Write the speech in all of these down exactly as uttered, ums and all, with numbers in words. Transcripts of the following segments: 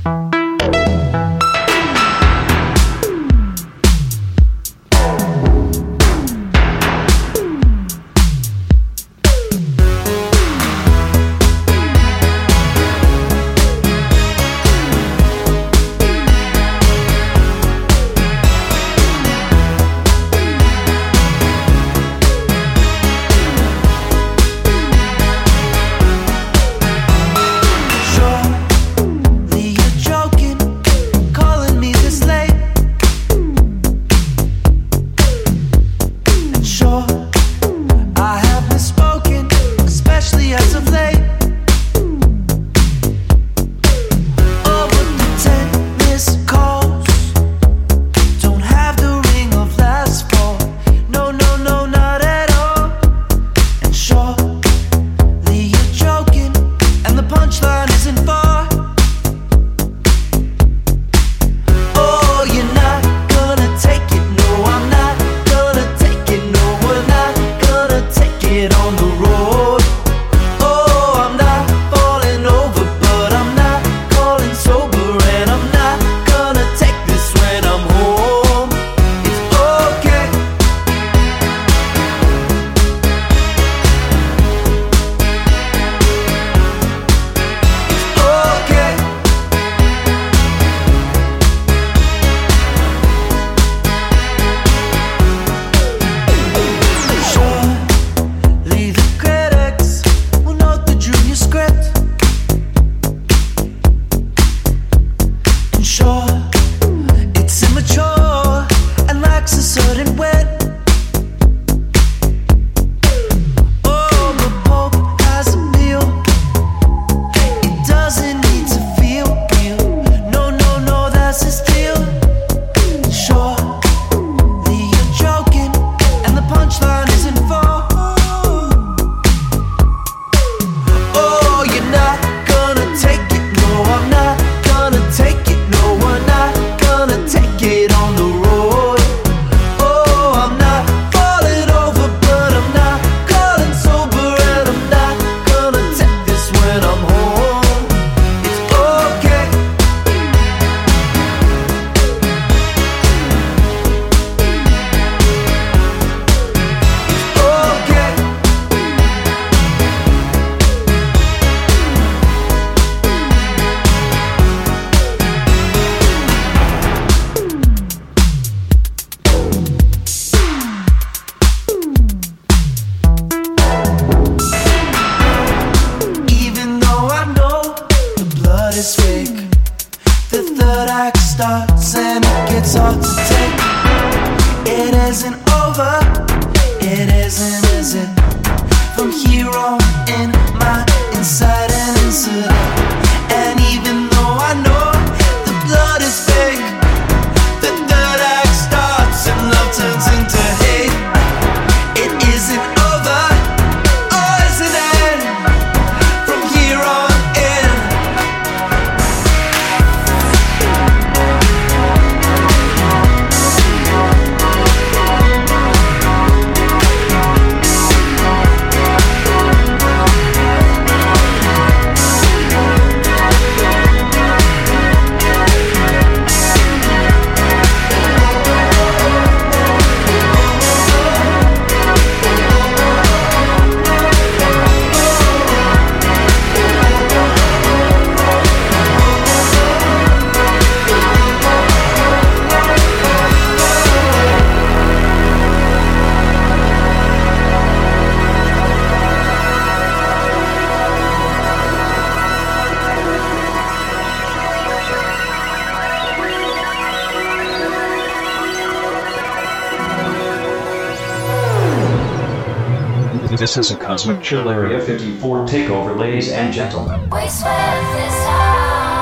This is a Cosmic Chill Area fifty-four takeover, ladies and gentlemen. We sweat this time.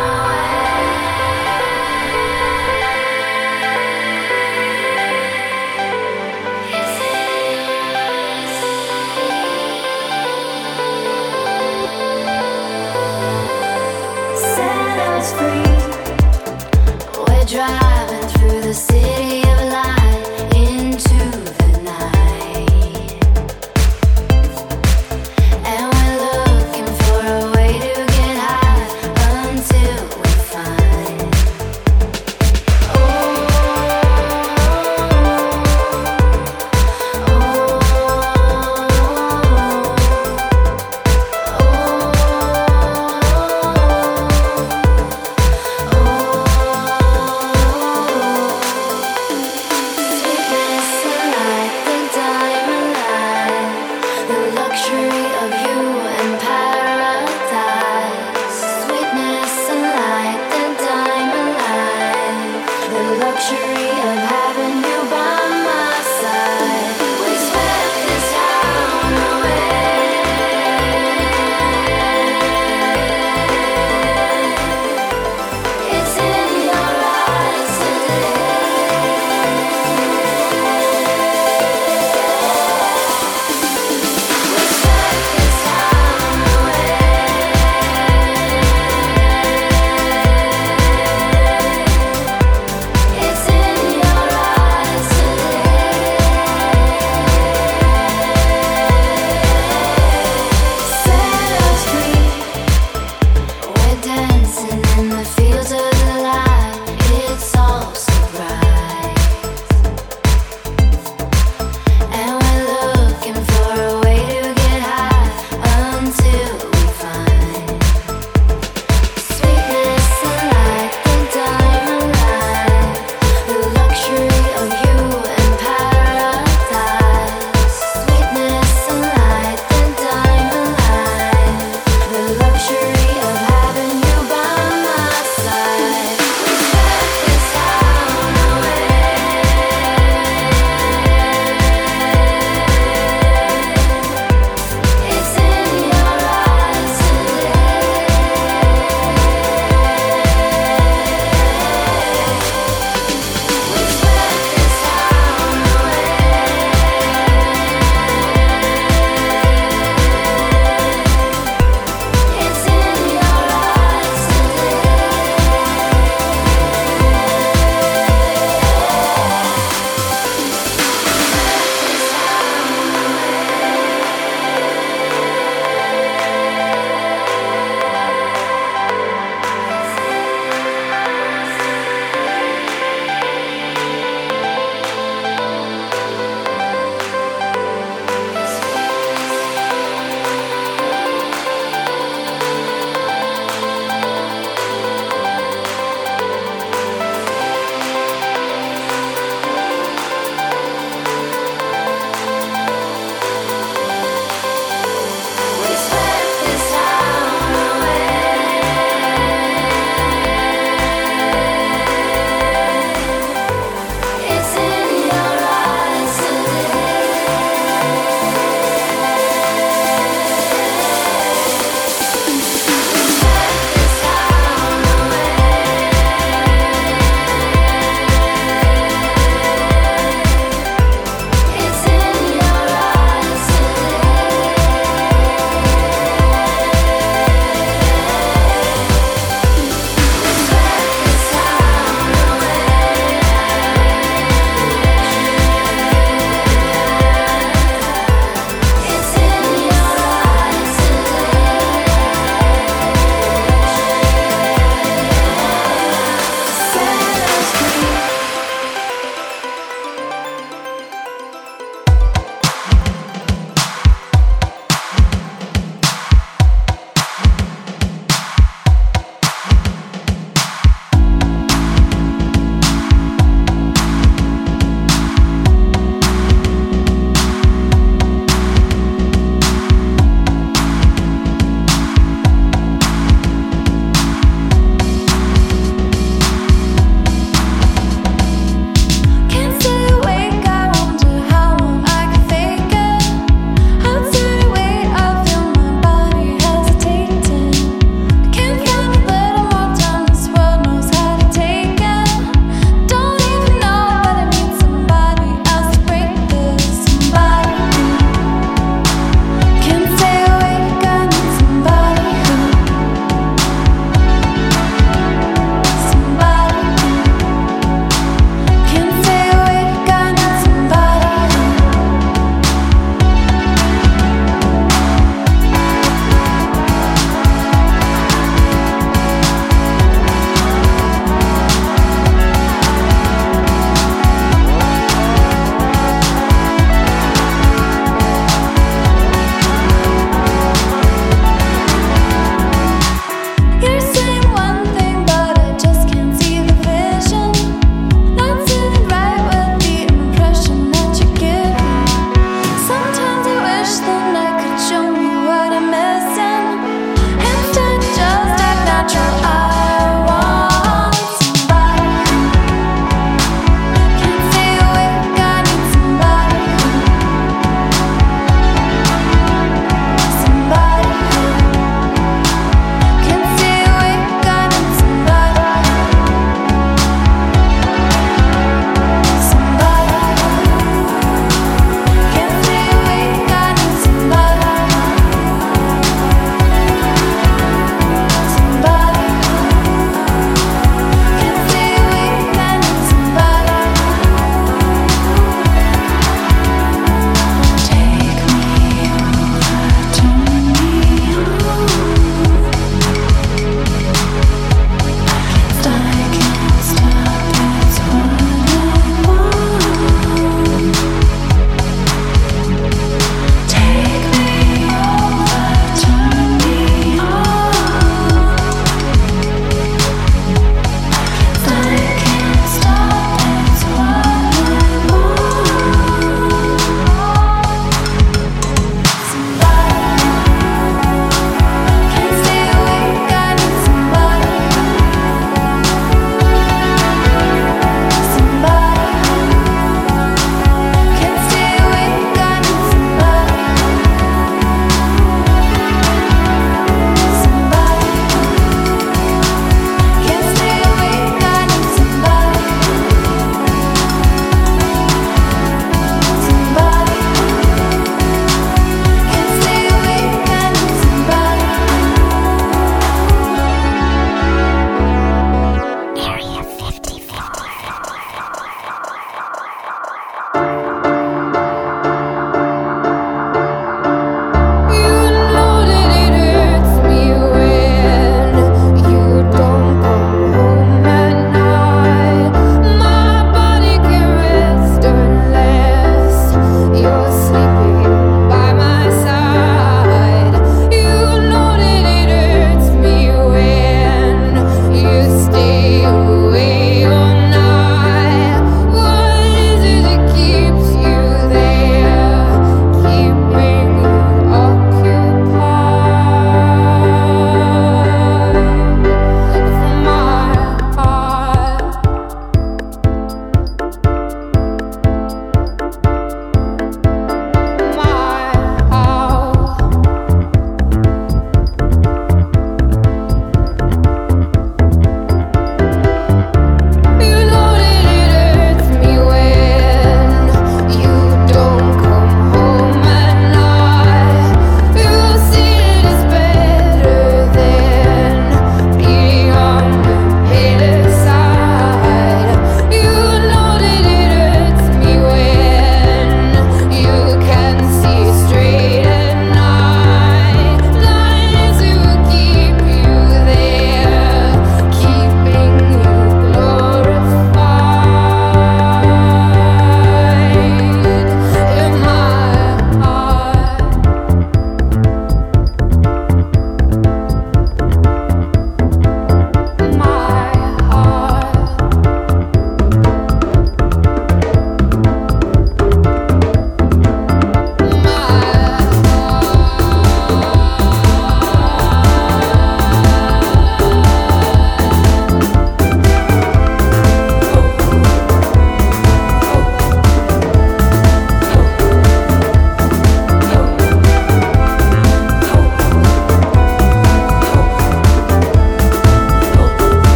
Set us free. We're driving through the city of light into the night. Until we find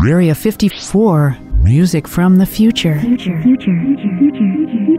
Area fifty-four, music from the future. Future, future, future, future,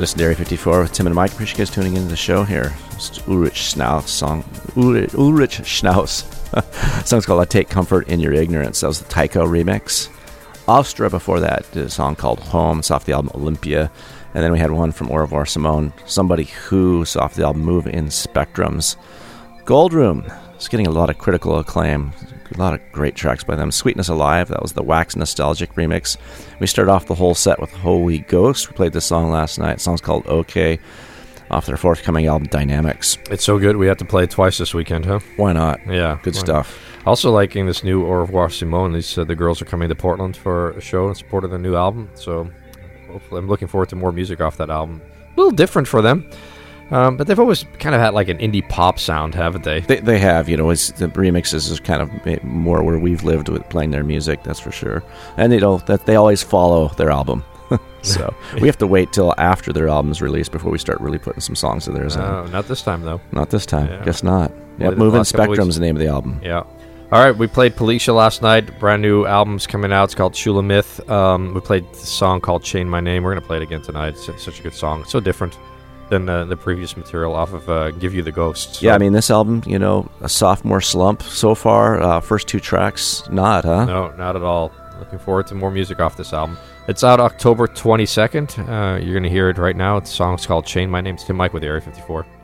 This is Area fifty-four with Tim and Mike. Appreciate you guys tuning into the show here. It's Ulrich Schnauz song. Ulrich, Ulrich Schnauz. Song's called I Take Comfort in Your Ignorance. That was the Tycho remix. Austra before that did a song called Home. It's off the album Olympia. And then we had one from Au Revoir Simone. Somebody Who. It's off the album Move in Spectrums. Gold Room. It's getting a lot of critical acclaim. A lot of great tracks by them. Sweetness Alive, that was the Wax Nostalgic remix. We started off the whole set with Holy Ghost. We played this song last night. The song's called OK, off their forthcoming album Dynamics. It's so good we have to play it twice this weekend, huh? Why not? Yeah. Good stuff. Also liking this new Au Revoir Simone. These, uh, the girls are coming to Portland for a show in support of their new album. So hopefully I'm looking forward to more music off that album. A little different for them. Um, but they've always kind of had like an indie pop sound, haven't they? They, they have, you know, it's, the remixes is kind of more where we've lived with playing their music, that's for sure. And, you know, that they always follow their album. So we have to wait till after their album's released before we start really putting some songs of theirs No, in. not this time, though. Not this time. Yeah. Guess not. Yeah, Played it Moving last couple weeks. Spectrum's the name of the album. Yeah. All right, we played Policia last night. Brand new album's coming out. It's called Shulamith. Um, we played the song called Chain My Name. We're going to play it again tonight. It's such a good song. So different than uh, the previous material off of uh, Give You the Ghost. So. Yeah, I mean, this album, you know, a sophomore slump so far. Uh, first two tracks, not, huh? No, not at all. Looking forward to more music off this album. It's out October twenty-second. Uh, you're going to hear it right now. The song's called Chain My Name's Tim Mike with Area fifty-four.